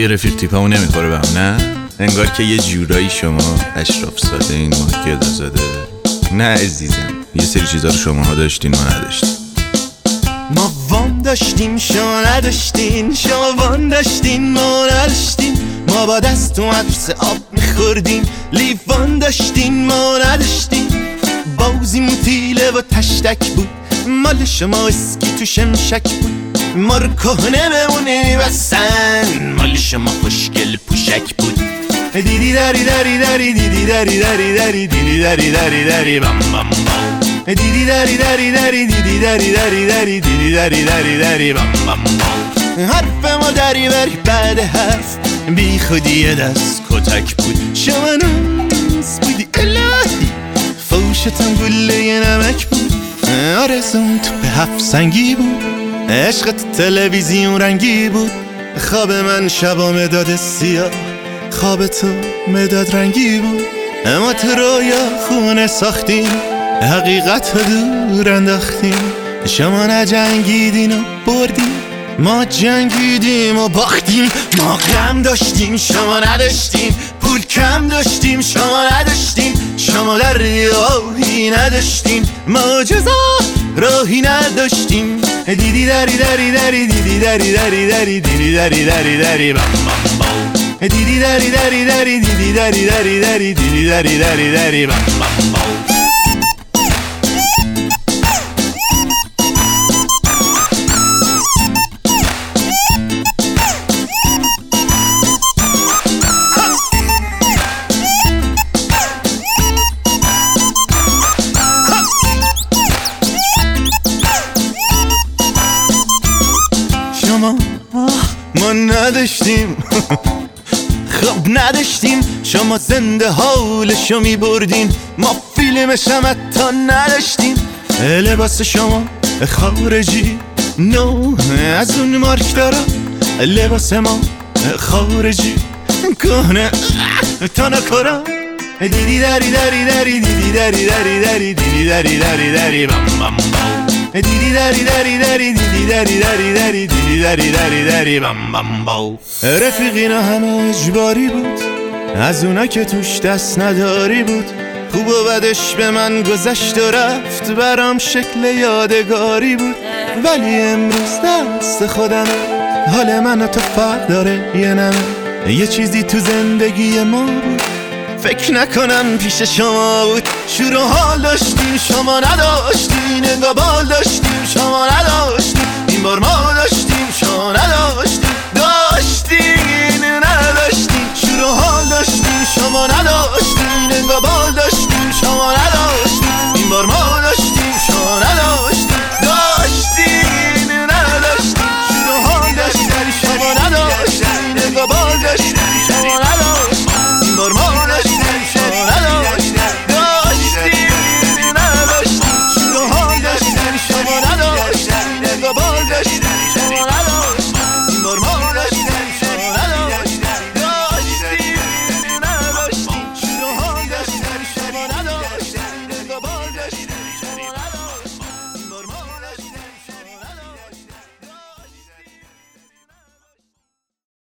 توی رفیق تیپمو نمیخوره بهم، نه؟ انگار که یه جورایی شما اشراف زاده این ماهی زاده. نه عزیزم، یه سری چیزا رو شماها داشتین ما نداشتین. ما وام داشتیم شما نداشتین، شما وام داشتین ما نداشتین. ما با دست تو مدرسه آب میخوردیم، لیوان داشتین ما نداشتین. بازیمون تیله و تشتک بود، مال شما اسکی تو شمشک بود. ما رو کهنه بمونی بسن، مال شما خوشگل پوشک بود. دیدی داری داری داری دیدی داری داری داری دیدی داری داری داری بام بام بام. دیدی داری داری داری دیدی داری داری داری دیدی داری داری داری بام بام بام. حرف ما داری بری بعد حرف، بی خودی دست کتک بود. شما ناز بودی الهی، فوشتم گله نمک بود. آرزوم تو به هفت سنگی بود، عشقت تلویزیون رنگی بود. خواب من شبا مداد سیاه، خواب تو مداد رنگی بود. اما تو رویا خونه ساختیم، حقیقت رو دور انداختیم. شما نجنگیدین و بردیم، ما جنگیدیم و باختیم. ما غم داشتیم شما نداشتیم، پول کم داشتیم شما نداشتیم. شما در راهی نداشتیم، ما جزا راهی نداشتیم. دیدی داری داری داری دیدی داری داری داری دیدی داری داری داری بام بام بام. دیدی داری داری داری دیدی داری داری داری دیدی داری داری داری بام بام بام. ما نداشتیم خب نداشتیم. شما زنده حالشو می بردین، ما فیلم شمتا نداشتیم. لباس شما خارجی نو از اون مارک دارم، لباس ما خارجی کهنه تا نکارم. دیدی داری داری داری دیدی داری داری داری دیدی داری داری داری بام بام بام. دیدی داری داری داری دیدی داری داری داری دیدی داری داری داری بام بام بام. رفیقینا همه اجباری بود، از اونا که توش دست نداری بود. خوب و بدش به من گذشت و رفت، برام شکل یادگاری بود. ولی امروز دست خودمه، حال من و تو فرق داره یه نمه. یه چیزی تو زندگی ما بود، فکر نکنم پیش شما بود. شور و حال داشتیم شما نداشتین، انگار بال داشتیم شما نداشتین. این بار ما داشتیم شما نداشتین.